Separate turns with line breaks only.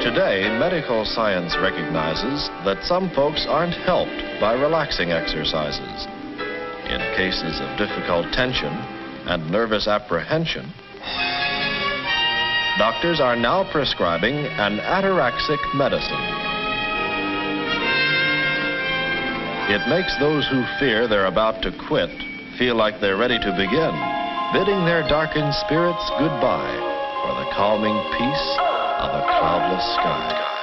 Today, medical science recognizes that some folks aren't helped by relaxing exercises. In cases of difficult tension and nervous apprehension, doctors are now prescribing an ataraxic medicine. It makes those who fear they're about to quit feel like they're ready to begin, bidding their darkened spirits goodbye for the calming peace of a cloudless sky.